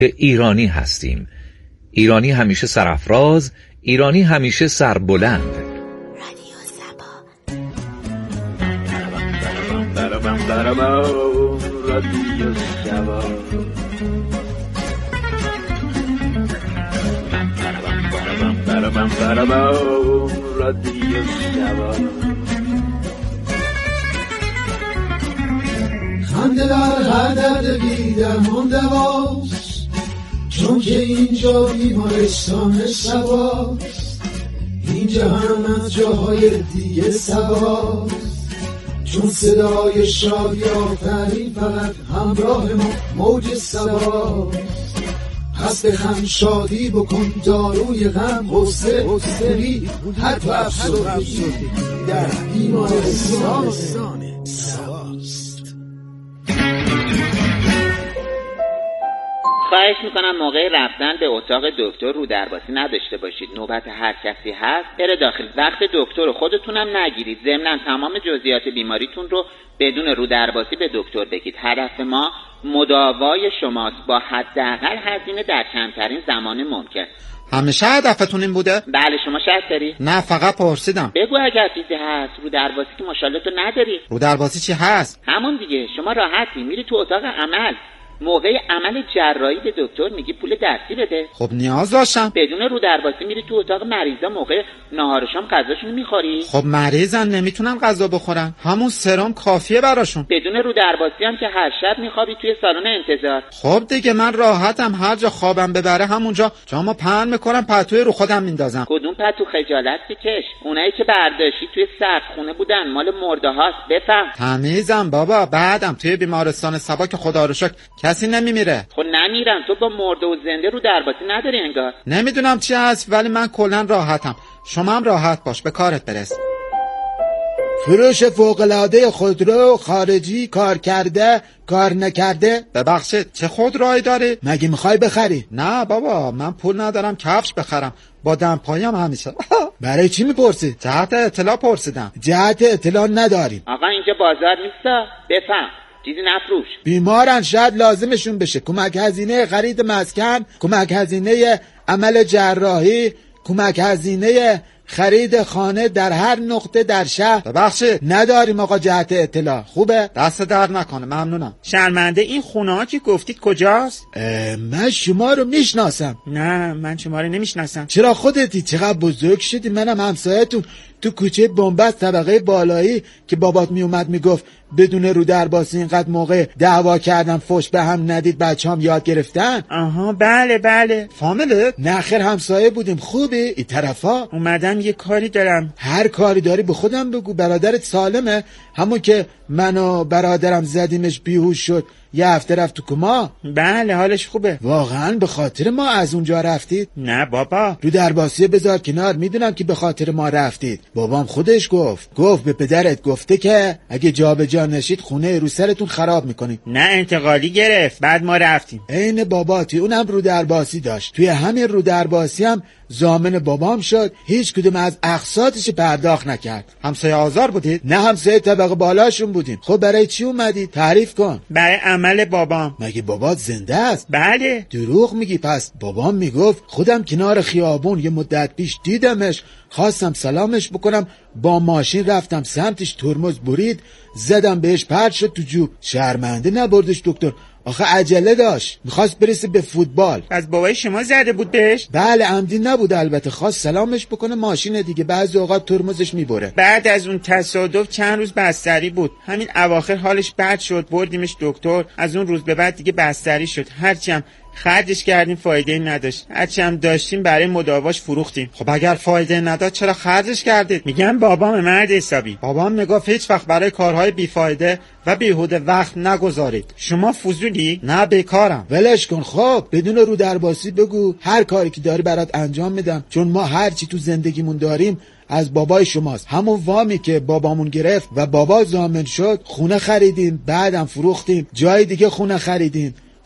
ایرانی هستیم. ایرانی همیشه سرافراز، ایرانی همیشه سربلند. رادیو سبا. رادیو سبا. رادیو سبا. خنده در هر درد بی‌درمان دواست، چون که اینجا بیمارستان سباست. این جهان از جاهای دیگه سباست، چون صدای شادی آفرین فقط همراه ما موج سباست. پس بخند شادی بکن داروی غم، حوصله حسنی حتی افسردگی در بیمارستان سباست. خواهش میکنم موقع رفتن به اتاق دکتر رو درباسی نداشته باشید. نوبت هر کسی هست بره داخل. وقت دکتر رو خودتونم نگیرید. ضمناً تمام جزئیات بیماریتون رو بدون رو درباسی به دکتر بگید. هدف ما مداوای شماست با حداقل هزینه در کمترین زمان ممکن. همیشه هدفتون این بوده؟ بله. شما شرط داری؟ نه، فقط پرسیدم. بگو اگر چیزی هست. رو درباسی که ماشاءالله تو نداری. رو درباسی چی هست؟ همون دیگه. شما راحتی میری تو اتاق عمل، موقع عمل جراحی به دکتر میگی پول درسی بده. خب نیاز داشتم. بدون رو درباسی میری تو اتاق مریضا، موقع نهار و شام غذاشون میخوری. خب مریضن نمیتونن غذا بخورن، همون سرم کافیه براشون. بدون رو درباسی هم که هر شب میخوابی توی سالن انتظار. خب دیگه من راحتم، هر جا خوابم ببره همونجا جامو پهن میکنم، پتوی رو خودم میندازم. کدوم پتو؟ خجالت بکش. اونایی که برداشتی توی سقفخونه بودن مال مرده هاست. بفهم. تمیزم بابا. بعدم توی بیمارستان سبا که خدا رو شکر کسی نمیمیره. خب نمیرن. تو با مرده و زنده رو درباسی نداری انگار. نمیدونم چی هست ولی من کلا راحتم. شما هم راحت باش، به کارت برس. فروش فوق‌العاده خودرو خارجی، کار کرده کار نکرده. ببخشید چه خودرویی داری؟ مگه میخوای بخری؟ نه بابا، من پول ندارم کفش بخرم، با دمپایم همیشه. برای چی میپرسی؟ جهت اطلاع پرسیدم. جهت اطلاع نداریم. آقا اینجا بازار نیستا. بفهم. چیزی نفروش. بیمارن، شاید لازمشون بشه. کمک هزینه خرید مسکن، کمک هزینه عمل جراحی، کمک هزینه خرید خانه در هر نقطه در شهر. ببخشید نداریم آقا جهت اطلاع. خوبه؟ دست درد نکنه، ممنونم. شرمنده این خونه ها که گفتید کجاست؟ من شما رو میشناسم. نه من شما رو نمیشناسم. چرا خودتی؟ چقدر بزرگ شدی. منم همسایتون تو کوچه بنبست طبقه بالایی که بابات میومد میگفت بدون رو درباسی اینقدر موقع دعوا کردن فوش به هم ندید بچه‌ام یاد گرفتن. آها بله بله. فامیلت؟ نه خیر، همسایه بودیم. خوبه این طرفا؟ اومدم یه کاری دارم. هر کاری داری به خودم بگو. برادرت سالمه؟ همون که من و برادرم زدیمش بیهوش شد یه هفته رفت تو کما؟ بله حالش خوبه. واقعا به خاطر ما از اونجا رفتید؟ نه بابا. رو درباسی بذار کنار. میدونم که به خاطر ما رفتید. بابام خودش گفت به پدرت گفته که اگه جابجا نشید خونه رو سرتون خراب میکنیم. نه انتقالی گرفت بعد ما رفتیم. عین باباتی. اونم رو درباسی داشت. توی همین رو درباسی هم ضامن بابام شد. هیچ کدوم از اقساطش پرداخت نکرد. همسایه آزار بودید؟ نه همسایه طبقه بالاشون بودیم. خب برای چی اومدی؟ تعریف کن. برای عمل بابام. مگه بابات زنده است؟ بله. دروغ میگی. پس بابام میگفت خودم کنار خیابون یه مدت پیش دیدمش، خواستم سلامش بکنم، با ماشین رفتم سمتش، ترمز برید، زدم بهش، پرت شد تو جوب. شرمنده نبردش دکتر؟ آخه عجله داشت، میخواست برسه به فوتبال. از بابای شما زده بود بهش؟ بله عمدی نبود البته، خواست سلامش بکنه. ماشین دیگه بعضی اوقات ترمزش میبره. بعد از اون تصادف چند روز بستری بود. همین اواخر حالش بد شد، بردیمش دکتر. از اون روز به بعد دیگه بستری شد. هرچم خرجش کردیم فایده نداشت، هرچم داشتیم برای مداواش فروختیم. خب اگر فایده نداد چرا خرجش کردید؟ میگم بابام مرد حسابی. بابام میگفت هیچ وقت برای کارهای بیفایده و بیهوده وقت نگذارید. شما فضولی؟ نه بیکارم. ولش کن. خب بدون رو درباسی بگو هر کاری که داری برات انجام میدم، چون ما هر چی تو زندگیمون داریم از بابای شماست. همون وامی که بابامون گرفت و بابا ضامن شد خونه خریدیم، بعدم فروختیم، جای دیگه خونه خریدیم،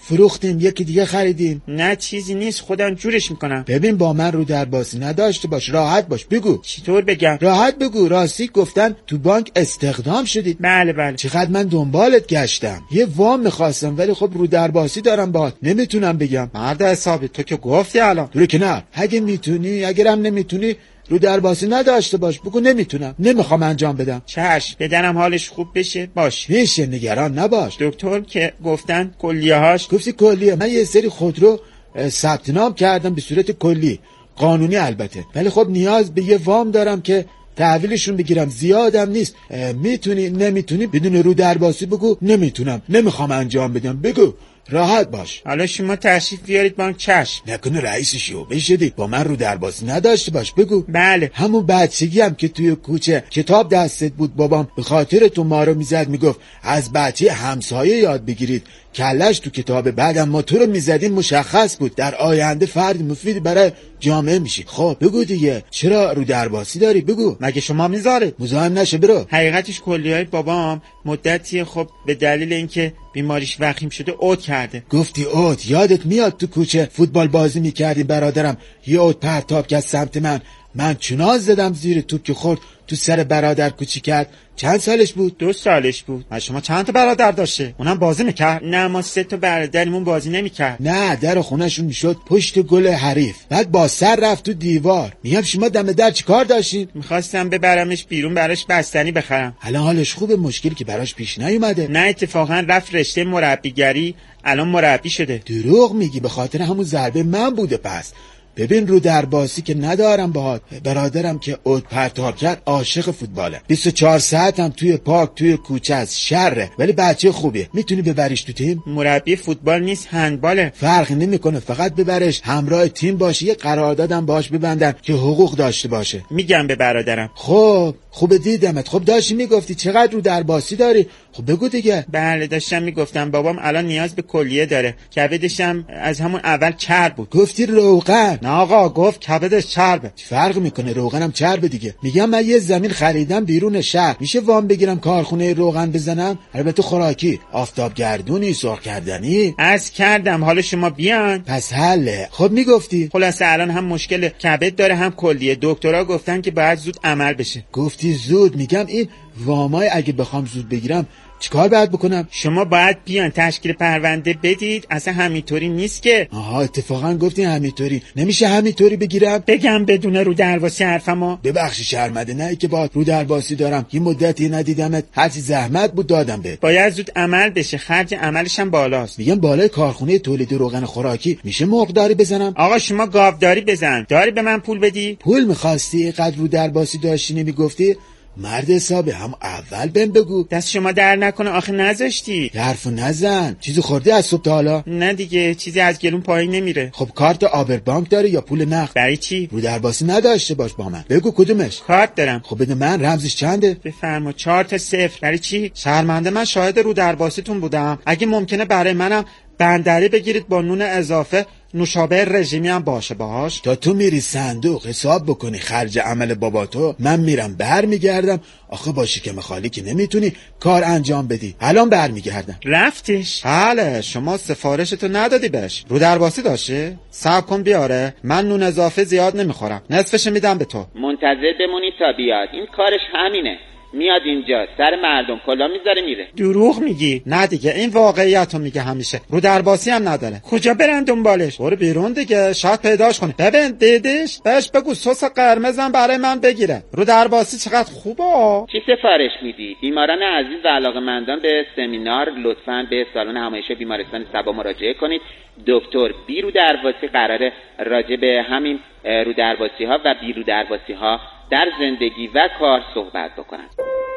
فروختیم یکی دیگه خریدیم. نه چیزی نیست، خودم جورش میکنم. ببین با من رو درباسی نداشته باش، راحت باش. بگو. چطور بگم؟ راحت بگو. راستی گفتن تو بانک استخدام شدید؟ بله. چقدر من دنبالت گشتم، یه وام میخواستم ولی خب رو درباسی دارم باهات، نمیتونم بگم. مرد حسابی تو که گفتی الان. رو که نه، اگه میتونی، اگرم نمیتونی رو درباسی نداشته باش، بگو نمیتونم، نمیخوام انجام بدم. چشم، بدنم حالش خوب بشه باش. میشه، نگران نباش. دکتر که گفتن کلیه‌هاش. گفتی کلیه؟ من یه سری خودرو ثبت نام کردم به صورت کلی، قانونی البته، ولی خب نیاز به یه وام دارم که تحویلشون بگیرم، زیادم نیست. میتونی نمیتونی بدون رو درباسی بگو نمیتونم، نمیخوام انجام بدم، بگو، راحت باش. حالا شما تشریف بیارید بانک. چشم. نکنه رئیس شعبه شدی با من رو درباسی نداشته باش، بگو. بله. همون بچگی هم که توی کوچه کتاب دستت بود، بابام به خاطر تو ما رو میزد، میگفت از بچه همسایه یاد بگیرید، کلش تو کتابه، بعدم ما تو رو میزدیم، مشخص بود در آینده فرد مفید برای جامعه میشی. خب بگو دیگه، چرا رو درباسی داری؟ بگو. مگه شما میذاری؟ مزاحم نشه، برو. حقیقتش کلیه‌های بابام مدتی خب به دلیل اینکه بیماریش وخیم شده اوت کرده. گفتی اوت؟ یادت میاد تو کوچه فوتبال بازی میکردیم، برادرم یه اوت پرتاب کرد سمت من چنان زدم زیر توپ که خورد تو سر برادر کوچیکت. چند سالش بود؟ 2 سالش بود. شما چند تا برادر داشته؟ اونم بازی میکرد؟ نه ما 3 تا برادرمون بازی نمیکرد. نه، در خونهشون میشد پشت گل حریف، بعد با سر رفت تو دیوار. میگم شما دم در چیکار داشتین؟ میخواستم ببرمش بیرون براش بستنی بخرم. الان حالش خوبه؟ مشکلی که براش پیش نیومده؟ نه اتفاقا رفت رشته مربیگری، الان مربی شده. دروغ میگی؟ به خاطر همون ضربه من بوده پس. ببین رو درباسی که ندارم باهات، برادرم که اوت پرتاب کرد عاشق فوتباله، 24 ساعت هم توی پارک توی کوچه از شره، ولی بچه خوبیه، میتونی ببریش تو تیم. مربی فوتبال نیست، هندباله. فرقی نمیکنه، فقط ببرش همراه تیم باشه، یه قراردادم باهاش ببندن که حقوق داشته باشه. میگم به برادرم. خب خوب دیدمت. خب داشتی میگفتی چقدر رو درباسی داری؟ خب بگو دیگه. بله داشتم میگفتم بابام الان نیاز به کلیه داره، کبدش هم از همون اول چرب بود. گفتی روغن؟ نه آقا، گفت کبدش چربه. فرق میکنه، روغنم چربه دیگه. میگم من یه زمین خریدم بیرون شهر، میشه وام بگیرم کارخونه روغن بزنم؟ البته خوراکی، آفتاب گردونی، سرخ کردنی. از کردم، حالا شما بیان. پس حله. خب میگفتی. خلاصه الان هم مشکل کبد داره هم کلیه، دکترها گفتن که باید زود عمل بشه. گفتی زود؟ میگم این وامای اگه بخوام زود بگیرم چیکار باید بکنم؟ شما باید بیان تشکیل پرونده بدید، اصلا همینطوری نیست که. آها، اتفاقا گفتی همینطوری. نمیشه همینطوری بگیرم؟ بگم بدون رو درباسی حرفمو؟ ببخشی شرمنده، نه که با رو درباسی دارم، یه مدتی ندیدمت، هرچی زحمت بود دادم بهت. باید زود عمل بشه، خرج عملش هم بالاست. میگم بالای کارخونه تولید روغن خوراکی میشه مرغداری بزنم؟ آقا شما گاوداری بزن، داری به من پول بدی؟ پول میخواستی؟ قدر رو درباسی داشتی نمیگفتی؟ مرد حسابه، هم اول بهم بگو. دست شما در نکنه، آخه نذاشتی. حرفو نزن. چیزی خوردی از صبح تا حالا؟ نه دیگه، چیزی از گلون پایین نمیره. خب کارت آبربانک داری یا پول نقد؟ برای چی؟ رو درباسی نداشته باش با من. بگو کدومش؟ کارت دارم. خب بده من، رمزش چنده؟ بفرما. 4 تا 0. برای چی؟ شرمنده، من شاهد رو درباسیتون بودم، اگه ممکنه برای منم بندری بگیرید با نون اضافه، نوشابه رژیمی هم باشه باهاش. تا تو میری صندوق حساب بکنی خرج عمل باباتو، من میرم برمیگردم. آخه با شکم خالی که نمیتونی کار انجام بدی. الان برمیگردم. رفتش؟ بله، شما سفارشتو ندادی بهش. رو درباسی داشته؟ صبر کن بیاره، من نون اضافه زیاد نمیخورم، نصفش میدم به تو. منتظر بمونی تا بیاد، این کارش همینه، میاد اینجا سر مردم کلا میذاره میره. دروغ میگی؟ نه دیگه، این واقعیتو میگه همیشه. رو درباسی هم نداره. کجا برن دنبالش؟ برو بیرون دیگه، شاید پیداش کنی. ببین دیدیش، بهش بگو سس قرمزم برای من بگیره. رو درباسی چقدر خوبه. چی سفارش میدی؟ بیماران عزیز و علاقه‌مندان به سمینار لطفاً به سالن همایش بیمارستان صبا مراجعه کنید. دکتر بی رو درباسی قراره راجع به همین رو درباسی ها و بی رو درباسی ها در زندگی و کار صحبت بکنن.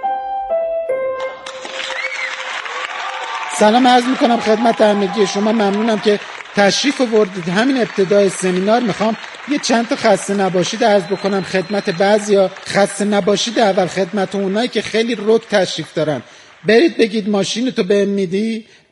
سلام عرض میکنم خدمت همگی شما، ممنونم که تشریف آوردید. همین ابتدای سمینار میخوام یه چند تا خسته نباشید عرض بکنم خدمت بعضیا. خسته نباشید اول خدمت اونایی که خیلی رک تشریف دارن. برید بگید ماشینتو بهم میدی،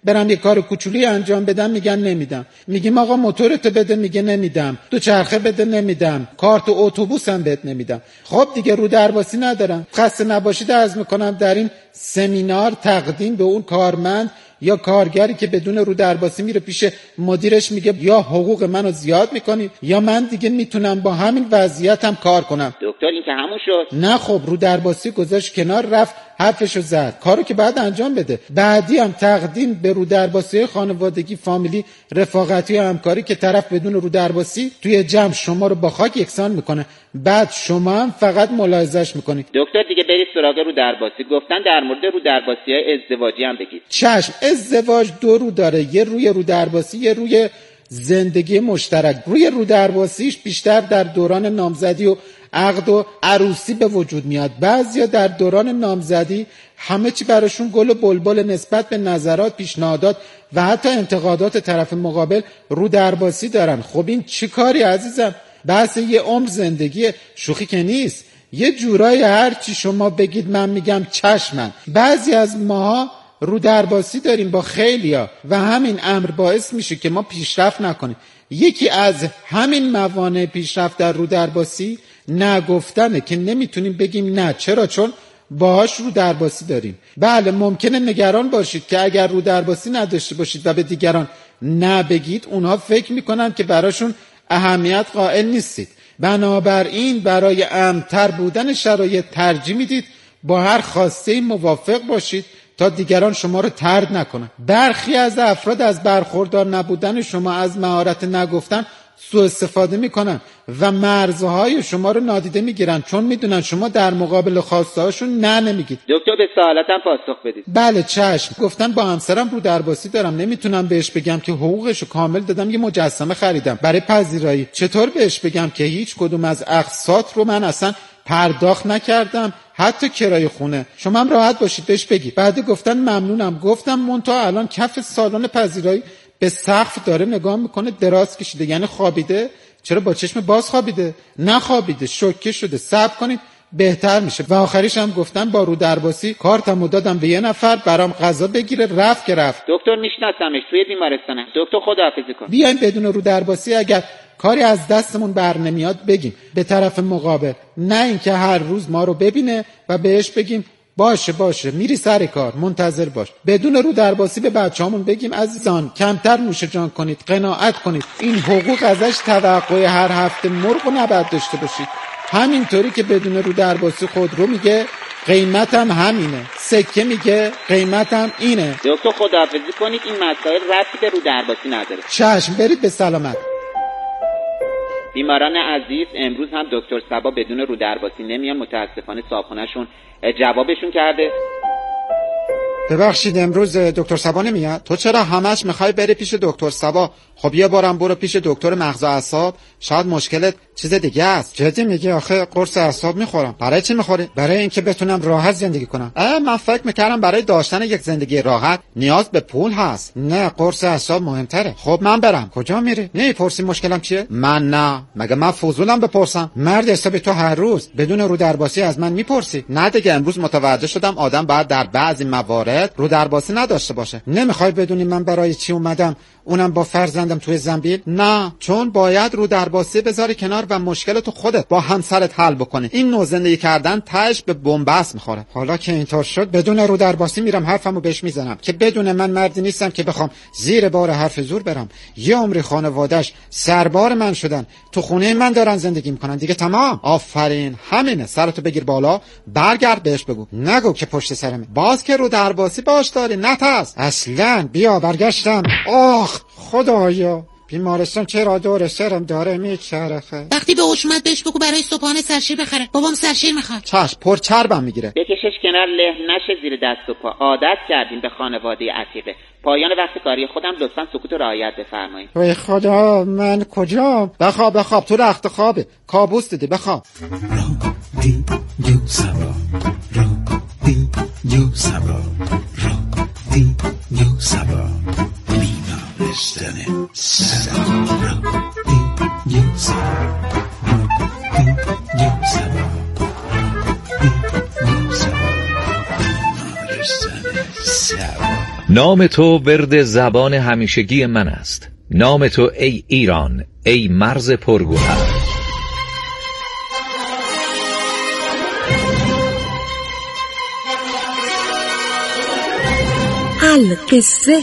برم یه کار کوچولی انجام بدم میگن نمیدم. میگیم آقا موتورتو بده، میگه نمیدم. دوچرخه بده، نمیدم. کارت اتوبوسم بهت نمیدم. خب دیگه رو درباسی ندارم. خسته نباشید عرض میکنم در این سمینار تقدیم به اون کارمند یا کارگری که بدون رو درباسی میره پیش مدیرش میگه یا حقوق منو زیاد میکنی یا من دیگه میتونم با همین وضعیتم کار کنم. دکتر این که همون شد. نه خب رو درباسی گذاشت کنار، رفت حرفشو زد، کارو که بعد انجام بده. بعدی هم تقدیم به رو درباسی خانوادگی، فامیلی، رفاقتی و همکاری که طرف بدون رو درباسی توی جمع شما رو با خاک یکسان میکنه، بعد شما هم فقط ملاحظه‌اش میکنید. دکتر دیگه برید سراغ رو درباسی. گفتن در مورد رو درباسی‌های ازدواجی هم بگید. چشم. ازدواج دو رو داره، یه روی رو درباسی، یه روی زندگی مشترک. روی رو درباسیش بیشتر در دوران نامزدی و عقد و عروسی به وجود میاد. بعضیا در دوران نامزدی همه چی براشون گل و بلبل نسبت به نظرات، پیشنهادات و حتی انتقادات طرف مقابل رو درباسی دارن. خب این چی کاری عزیزم؟ بحث یه عمر زندگی، شوخی که نیست. یه جورای هر چی شما بگید من میگم چشمن. بعضی از ماها رو درباسی داریم با خیلیا و همین امر باعث میشه که ما پیشرفت نکنیم. یکی از همین موانع پیشرفت در رو درباسی نگفتنه که نمیتونیم بگیم نه. چرا؟ چون باهاش رو درباسی داریم. بله ممکنه نگران باشید که اگر رو درباسی نداشته باشید و به دیگران نبگید اونها فکر میکنن که براشون اهمیت قائل نیستید. بنابراین برای امن‌تر بودن شرایط ترجیح میدید با هر خواسته موافق باشید تا دیگران شما رو طرد نکنن. برخی از افراد از برخوردار نبودن شما از مهارت نگفتن سوء استفاده میکنن و مرزهای شما رو نادیده میگیرن چون میدونن شما در مقابل خواسته هاشون نه نمیگید. دکتر به سوالاتم پاسخ بدید. بله چشم. گفتن با همسرم رو درباسی دارم، نمیتونم بهش بگم که حقوقشو کامل دادم، یه مجسمه خریدم برای پذیرایی. چطور بهش بگم که هیچ کدوم از اقساط رو من اصلا پرداخت نکردم، حتی کرایه خونه؟ شما هم راحت باشید بهش بگید. بعد گفتن ممنونم. گفتم منتها الان کف سالن پذیرایی به سقف داره نگاه میکنه، دراز کشیده، یعنی خوابیده. چرا با چشم باز خوابیده؟ نه خوابیده، شوکه شده. صبر کنید بهتر میشه. و آخریش هم گفتن با رو درباسی کارتمو دادم به یه نفر برام غذا بگیره، رفت که رفت. دکتر میشناسمش، توی بیمارستانه. دکتر خداحافظی کن. بیایم بدون رو درباسی اگر کاری از دستمون بر نمیاد بگیم به طرف مقابل، نه اینکه هر روز ما رو ببینه و بهش بگیم باشه میری سر کار، منتظر باش. بدون رو درباسی به بچه‌هامون بگیم عزیزان کمتر نوش جان کنید، قناعت کنید. این حقوق ازش توقع هر هفته مرغ نباید داشته باشید. همینطوری که بدون رو درباسی خودرو میگه قیمتم همینه، سکه میگه قیمتم اینه. دکتر خداحافظی کنید، این مسائل ربطی به رو درباسی نداره. چشم، برید به سلامت. بیماران عزیز، امروز هم دکتر صبا بدون رو درباسی نمیان، متاسفانه صاحبخونه‌شون جوابشون کرده. ببخشید امروز دکتر صبا نمیاد؟ تو چرا همش میخوای بری پیش دکتر صبا؟ خب یه بارم برو پیش دکتر مغز و اعصاب، شاید مشکلت چیز دیگه است. جدی میگی؟ آخه قرص اعصاب میخورم. برای چی میخوری؟ برای اینکه بتونم راحت زندگی کنم. من فکر میکردم برای داشتن یک زندگی راحت نیاز به پول هست. نه، قرص اعصاب مهمتره. خب من برم. کجا میری؟ نمیپرسی مشکلم چیه؟ من نه، مگه من فضولم بپرسم؟ مرد حسابی تو هر روز بدون رو درباسی از من میپرسی. نه دیگه، امروز متوجه شدم آدم باید در بعضی موارد رو درباسی نداشته باشه. نمیخوای بدونی من برای چی اومدم، اونم با فرزندم توی زنبیل؟ نه، چون باید رو درباسی بذاری کنار و مشکلتو خودت با همسرت حل بکنی. این نوع زندگی کردن تهش به بنبست میخوره. حالا که اینطور شد بدون رو درباسی میرم حرفمو بهش میزنم که بدون من مردی نیستم که بخوام زیر بار حرف زور برم. یه عمری خانواده‌اش سربار من شدن، تو خونه من دارن زندگی میکنن دیگه. تمام، آفرین، همینه. سرتو بگیر بالا، برگرد بهش بگو، نگو که پشت سرمه. باز که رو درباسی باش داری، نترس اصلا. بیا برگشتم. آخ خدایا، بیمارستان چرا دور سرم داره میچرخه. وقتی به هوش اومد بهش بگو برای صبحانه سرشیر بخره. بابام سرشیر میخواد. چشم، پر چربم میگیره. بکشش کنار، له نشه زیر دست و پا. عادت کردیم به خانواده عتیقه. پایان وقت کاری خودم لطفاً سکوت و رعایت بفرمایید. وای خدا، من کجام؟ بخواب تو رخت خوابه، کابوس دیدی، بخواب. نام تو ورد زبان همیشگی من است. نام تو ای ایران، ای مرز پرگوهر. القصه.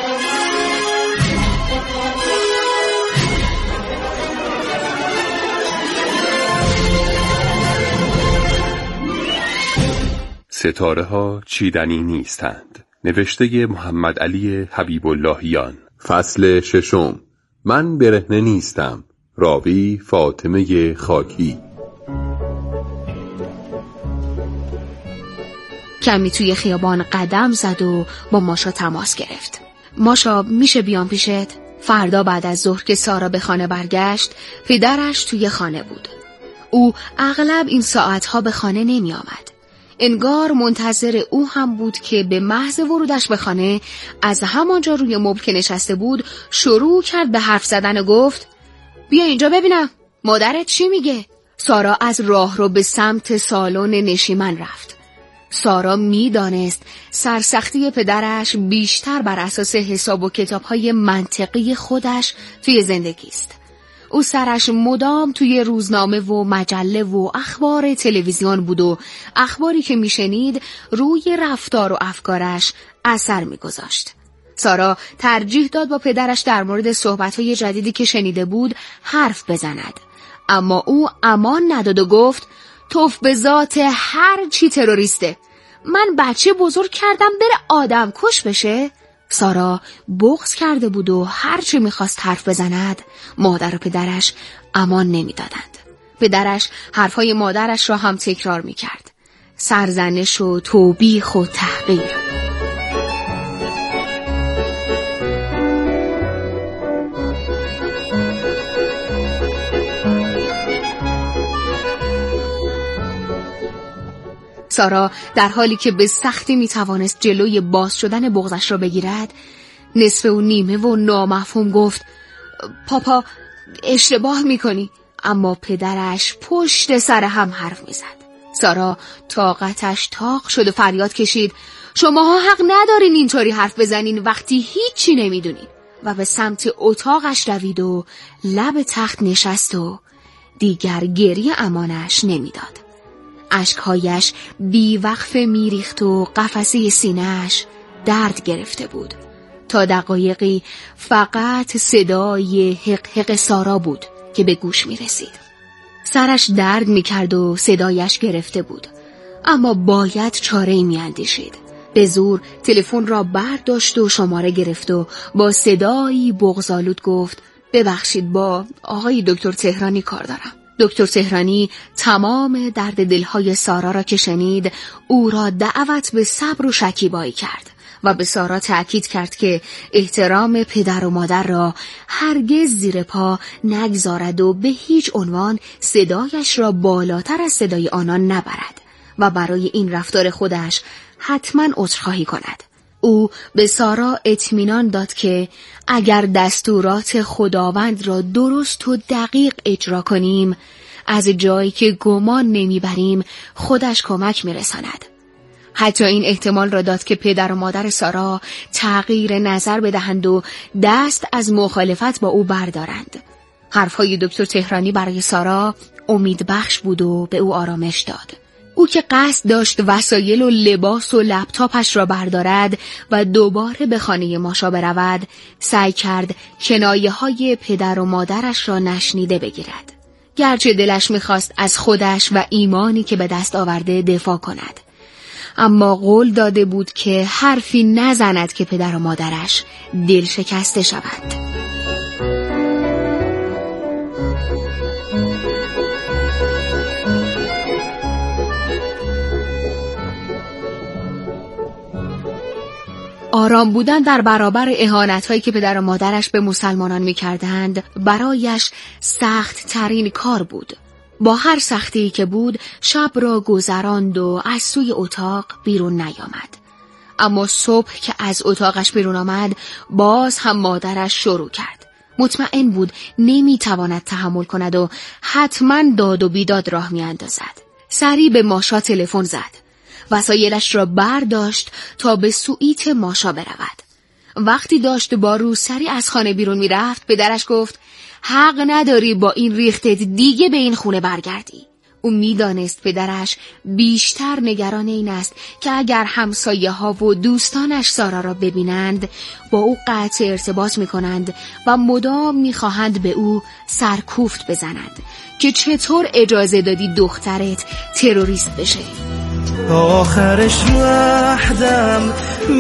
ستاره ها چیدنی نیستند. نوشته محمد علی حبیب اللهیان. فصل 6. من برهنه نیستم. راوی فاطمه خاکی. کمی توی خیابان قدم زد و با ماشا تماس گرفت. ماشا میشه بیام پیشت؟ فردا بعد از ظهر که سارا به خانه برگشت، پدرش توی خانه بود. او اغلب این ساعتها به خانه نمی آمد. انگار منتظر او هم بود که به محض ورودش به خانه از همانجا روی مبل که نشسته بود شروع کرد به حرف زدن و گفت بیا اینجا ببینم مادرت چی میگه؟ سارا از راه رو به سمت سالن نشیمن رفت. سارا میدانست سرسختی پدرش بیشتر بر اساس حساب و کتاب‌های منطقی خودش توی زندگی است. او سرش مدام توی روزنامه و مجله و اخبار تلویزیون بود و اخباری که میشنید روی رفتار و افکارش اثر میگذاشت. سارا ترجیح داد با پدرش در مورد صحبت‌های جدیدی که شنیده بود حرف بزند، اما او امان نداد و گفت توف به ذات هر چی تروریسته. من بچه بزرگ کردم بره آدم کش بشه؟ سارا بغض کرده بود و هر چی میخواست حرف بزند مادر و پدرش امان نمیدادند. پدرش حرفهای مادرش را هم تکرار میکرد. سرزنش و توبیخ و تحقیر. سارا در حالی که به سختی میتوانست جلوی باز شدن بغضش را بگیرد نصف و نیمه و نامفهوم گفت پاپا اشتباه میکنی. اما پدرش پشت سر هم حرف میزد. سارا طاقتش تاق شد و فریاد کشید شماها حق ندارین اینطوری حرف بزنین وقتی هیچی نمیدونین، و به سمت اتاقش دوید و لب تخت نشست و دیگر گریه امانش نمیداد. اشکهایش بیوقفه میریخت و قفسه سینه‌اش درد گرفته بود. تا دقایقی فقط صدای حق حق سارا بود که به گوش میرسید. سرش درد میکرد و صدایش گرفته بود، اما باید چاره‌ای میاندیشید. به زور تلفن را برداشت و شماره گرفت و با صدایی بغض‌آلود گفت ببخشید با آقای دکتر تهرانی کار دارم. دکتر تهرانی تمام درد دلهای سارا را که شنید او را دعوت به صبر و شکیبایی کرد و به سارا تأکید کرد که احترام پدر و مادر را هرگز زیر پا نگذارد و به هیچ عنوان صدایش را بالاتر از صدای آنان نبرد و برای این رفتار خودش حتما عذرخواهی کند. او به سارا اطمینان داد که اگر دستورات خداوند را درست و دقیق اجرا کنیم، از جایی که گمان نمیبریم خودش کمک میرساند. حتی این احتمال را داد که پدر و مادر سارا تغییر نظر بدهند و دست از مخالفت با او بردارند. حرفهای دکتر تهرانی برای سارا امید بخش بود و به او آرامش داد. او که قصد داشت وسایل و لباس و لپتاپش را بردارد و دوباره به خانه ماشا برود، سعی کرد کنایه‌های پدر و مادرش را نشنیده بگیرد. گرچه دلش می‌خواست از خودش و ایمانی که به دست آورده دفاع کند، اما قول داده بود که حرفی نزند که پدر و مادرش دل شکسته شوند. آرام بودن در برابر اهانت‌هایی که پدر و مادرش به مسلمانان می‌کردند برایش سخت ترین کار بود. با هر سختی که بود شب را گذراند و از سوی اتاق بیرون نیامد. اما صبح که از اتاقش بیرون آمد باز هم مادرش شروع کرد. مطمئن بود نمی‌تواند تحمل کند و حتما داد و بیداد راه می‌اندازد. سریع به ماشا تلفن زد. وسایلش را برداشت تا به سویت ماشا برود. وقتی داشت با روسری از خانه بیرون میرفت، پدرش گفت حق نداری با این ریختت دیگه به این خونه برگردی. او میدانست پدرش بیشتر نگران این است که اگر همسایه ها و دوستانش سارا را ببینند با او قطع ارتباط میکنند و مدام میخواهند به او سرکوفت بزنند که چطور اجازه دادی دخترت تروریست بشه. آخرش وحدم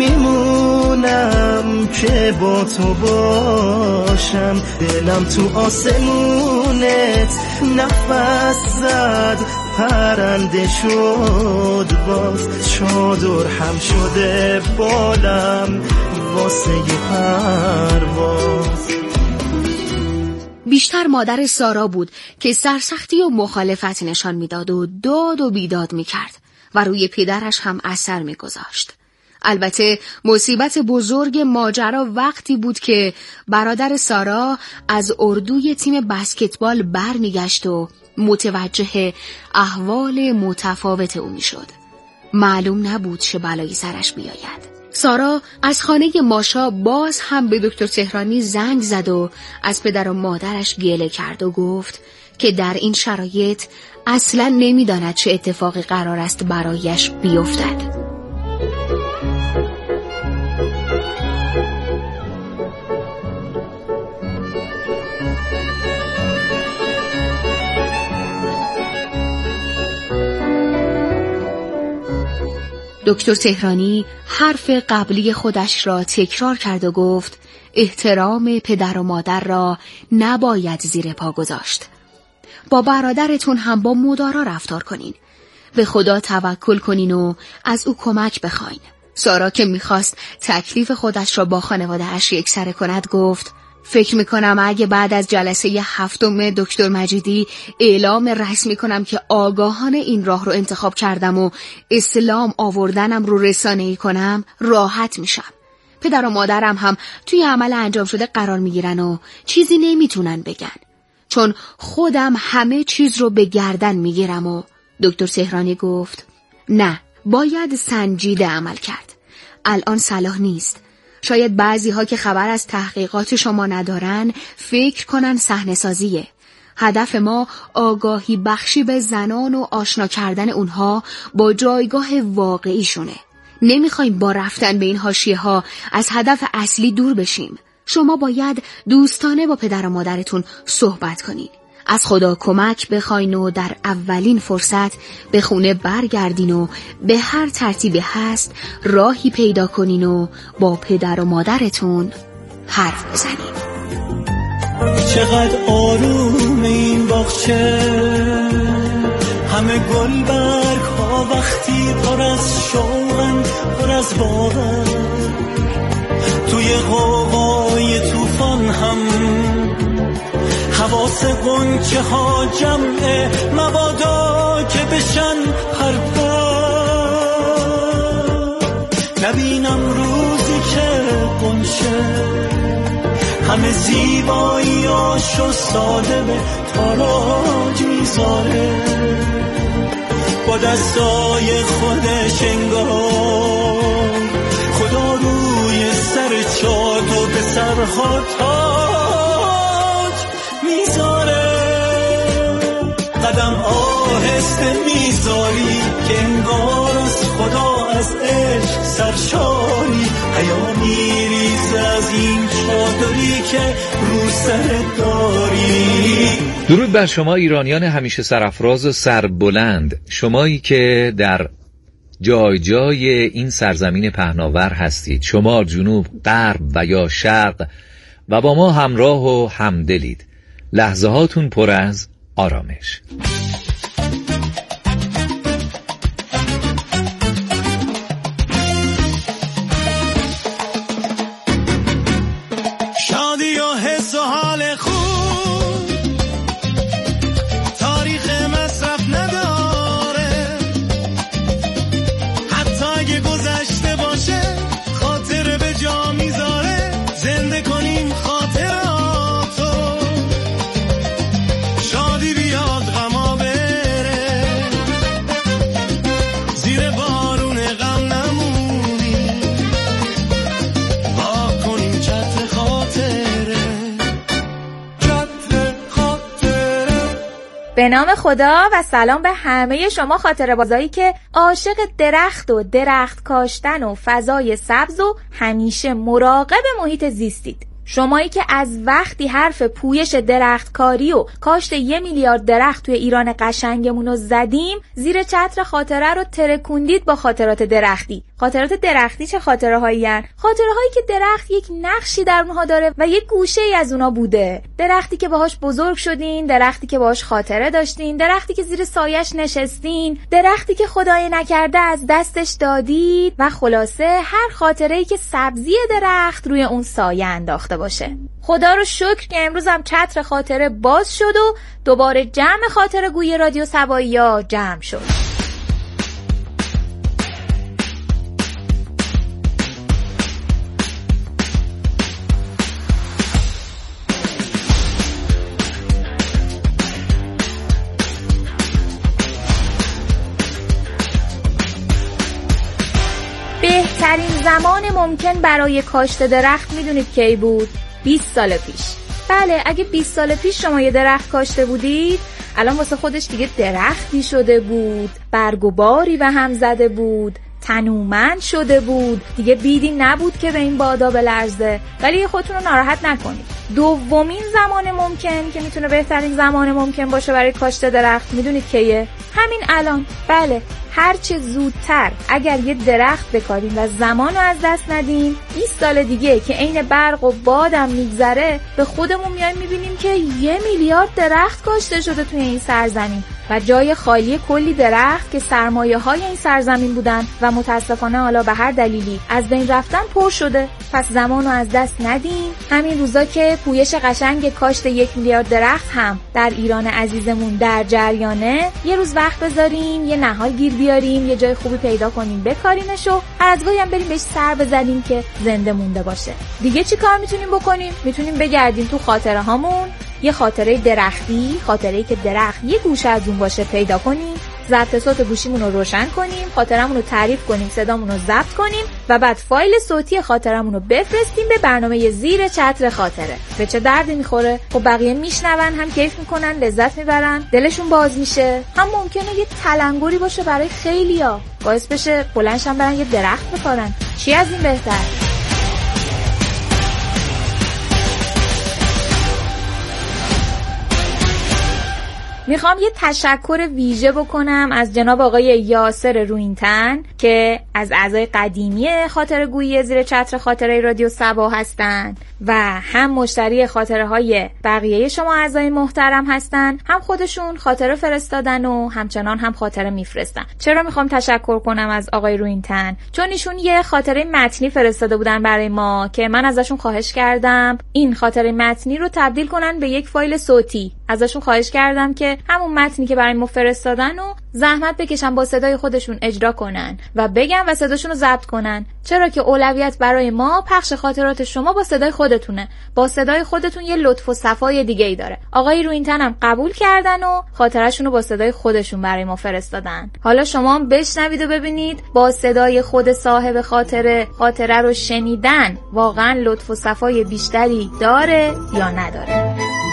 میمونم که با تو باشم، دلم تو آسمونت نفس زد، پرنده شد باز، چادر هم شده بالم واسه پرواز. بیشتر مادر سارا بود که سرسختی و مخالفت نشان میداد و داد و بیداد میکرد و روی پدرش هم اثر میگذاشت. البته مصیبت بزرگ ماجرا وقتی بود که برادر سارا از اردوی تیم بسکتبال برمیگشت و متوجه احوال متفاوت او میشد. معلوم نبود چه بلایی سرش بیاید. سارا از خانه ماشا باز هم به دکتر تهرانی زنگ زد و از پدر و مادرش گله کرد و گفت که در این شرایط اصلا نمیداند چه اتفاقی قرار است برایش بیفتد. دکتر تهرانی حرف قبلی خودش را تکرار کرد و گفت احترام پدر و مادر را نباید زیر پا گذاشت. با برادرتون هم با مدارا رفتار کنین. به خدا توکل کنین و از او کمک بخواین. سارا که میخواست تکلیف خودش را با خانواده اش یکسره کند گفت فکر میکنم اگه بعد از جلسه 7 دکتر مجیدی اعلام رسمی کنم که آگاهانه این راه رو انتخاب کردم و اسلام آوردنم رو رسانه‌ای کنم راحت میشم. پدر و مادرم هم توی عمل انجام شده قرار میگیرن و چیزی نمیتونن بگن، چون خودم همه چیز رو به گردن میگیرم. و دکتر تهرانی گفت نه، باید سنجیده عمل کرد. الان صلاح نیست. شاید بعضی ها که خبر از تحقیقات شما ندارن فکر کنن صحنه‌سازیه. هدف ما آگاهی بخشی به زنان و آشنا کردن اونها با جایگاه واقعیشونه. نمیخوایم با رفتن به این حاشیه ها از هدف اصلی دور بشیم. شما باید دوستانه با پدر و مادرتون صحبت کنین. از خدا کمک بخواین و در اولین فرصت به خونه برگردین و به هر ترتیبی هست راهی پیدا کنین و با پدر و مادرتون حرف بزنین. چقدر آروم این باغچه، همه گل برگ ها وقتی پر از شوقن، پر از باور، توی غوغای طوفان هم حواس غنچه ها جمعه، مبادا که بشن پرپا. نبینم روزی که غنچه همه زیبایی هاشو ساده به تاراج میذاره، با دستای خودش انگار خدا روی سر چادر به سرها تاج میذاره. قدم آهسته میذاری که انگار از خدا از عشق سرشاری، حیا میریزه از این چادری که رو سر داری. درود بر شما ایرانیان همیشه سرافراز و سربلند، شمایی که در جای جای این سرزمین پهناور هستید، شمال، جنوب، غرب و یا شرق، و با ما همراه و همدلید. لحظه هاتون پر از آرامش. شادی و حس و حال خوب تاریخ مصرف نداره، حتی اگه گذشته باشه خاطر به جا میذاره. زنده کنیم خاطراتو، شادی بیاد غما بره، به نام خدا و سلام به همه شما خاطره بازایی که عاشق درخت و درخت کاشتن و فضای سبز و همیشه مراقب محیط زیستید. شمایی که از وقتی حرف پویش درختکاری و کاشت 1 میلیارد درخت توی ایران قشنگمون رو زدیم، زیر چتر خاطره رو ترکوندید با خاطرات درختی. خاطرات درختی چه خاطره هایی هن؟ خاطره هایی که درخت یک نقشی در اونها داره و یک گوشه ای از اونها بوده. درختی که باهاش بزرگ شدین، درختی که باهاش خاطره داشتین، درختی که زیر سایش نشستین، درختی که خدای نکرده از دستش دادید و خلاصه هر خاطره‌ای که سبزی درخت روی اون سایه انداخته باشه. خدا رو شکر که امروز هم چتر خاطره باز شد و دوباره جمع خاطره گوی رادیو سبایی‌ها جمع شد. بهترین زمان ممکن برای کاشت درخت میدونید کی بود؟ 20 سال پیش. بله، اگه 20 سال پیش شما یه درخت کاشته بودید، الان واسه خودش دیگه درختی شده بود، برگ و باری به هم زده بود، تنومند شده بود، دیگه بیدی نبود که به این بادا بلرزه. ولی خودتون رو ناراحت نکنید. دومین زمان ممکن که میتونه بهترین زمان ممکن باشه برای کاشت درخت میدونید کیه؟ همین الان. بله، هرچه زودتر اگر یه درخت بکاریم و زمان رو از دست ندیم، 20 سال دیگه که عین برق و بادم میگذره به خودمون میایم میبینیم که 1 میلیارد درخت کاشته شده توی این سرزمین و جای خالی کلی درخت که سرمایه های این سرزمین بودن و متاسفانه حالا به هر دلیلی از بین رفتن پر شده. پس زمان رو از دست ندیم. همین روزا که پویش قشنگ کاشت 1 میلیارد درخت هم در ایران عزیزمون در جریانه، یه روز وقت بذاریم، یه نهال گیر بیاریم، یه جای خوبی پیدا کنیم بکاریمش و هر از گاهی هم بریم بهش سر بزنیم که زنده مونده باشه. دیگه چی کار میتونیم بکنیم؟ میتونیم بگردیم تو خاطره هامون، یه خاطره درختی، خاطره‌ای که درخت یه گوشه از اون باشه پیدا کنیم، ضبط صوت گوشیمون رو روشن کنیم، خاطرمون رو تعریف کنیم، صدامون رو ضبط کنیم و بعد فایل صوتی خاطرمون رو بفرستیم به برنامه زیر چتر خاطره. به چه دردی میخوره؟ خب بقیه میشنون، هم کیف میکنن، لذت میبرن، دلشون باز میشه. هم ممکنه یه تلنگری باشه برای خیلیا، باعث بشه بلندشن برن یه درخت بکارن. چی از این بهتر؟ میخوام یه تشکر ویژه بکنم از جناب آقای یاسر روینتن که از اعضای قدیمی خاطره گویی زیر چتر خاطره رادیو سبا هستن و هم مشتری خاطره های بقیه شما اعضای محترم هستن، هم خودشون خاطره فرستادن و همچنان هم خاطره میفرستن. چرا میخوام تشکر کنم از آقای روینتن؟ چون ایشون یه خاطره متنی فرستاده بودن برای ما که من ازشون خواهش کردم این خاطره متنی رو تبدیل کنن به یک فایل صوتی. ازشون خواهش کردم که همون متنی که برای ما فرستادن و زحمت بکشن با صدای خودشون اجرا کنن و بگن و صداشون رو ضبط کنن، چرا که اولویت برای ما پخش خاطرات شما با صدای خودتونه. با صدای خودتون یه لطف و صفای دیگه ای داره. آقای روینتن هم قبول کردن و خاطرشون رو با صدای خودشون برای ما فرستادن. حالا شما هم بشنوید و ببینید با صدای خود صاحب خاطره رو شنیدن واقعا لطف و صفای بیشتری داره یا نداره.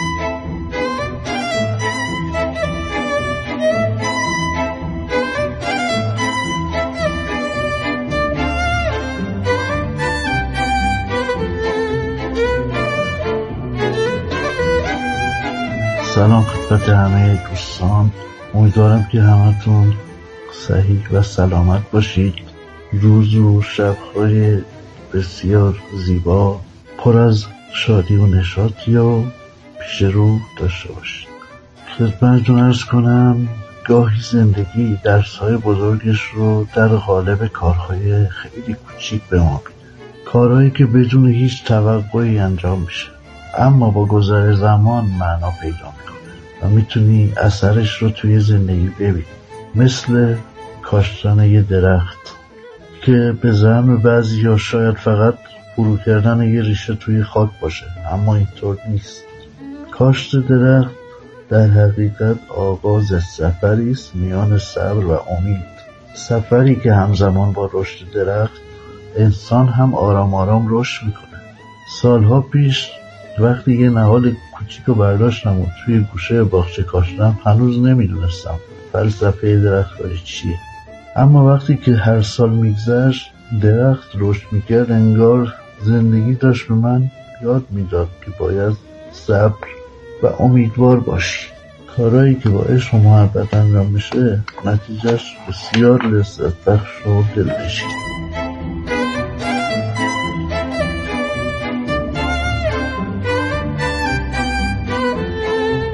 سلام خدمت همه دوستان، امیدوارم که همتون صحیح و سلامت باشید. روز و شب‌های بسیار زیبا پر از شادی و نشاطی و پیش رو داشته باشید. خدمتتون عرض کنم گاهی زندگی درس‌های بزرگش رو در قالب کارهای خیلی کوچیک به ما میده، کارهایی که بدون هیچ توقعی انجام میشه اما با گذر زمان معنا پیدا میکنه و میتونی اثرش رو توی زندگی ببینی، مثل کاشتن یه درخت که به زعم بعضیا شاید فقط فرو کردن یه ریشه توی خاک باشه، اما اینطور نیست. کاشت درخت در حقیقت آغاز سفری است میان صبر و امید، سفری که همزمان با رشد درخت انسان هم آرام آرام رشد میکنه. سالها پیش وقتی یه نهال کوچیک رو برداشتم و توی گوشه باغچه کاشتم، هنوز نمیدونستم فلسفه درختکاری چیه. اما وقتی که هر سال میگذشت درخت رشد میکرد، انگار زندگی داشت به من یاد میداد که باید صبر و امیدوار باشی. کارهایی که با عشق و محبت انجام میشه نتیجهش بسیار لذت بخش و دلنشین.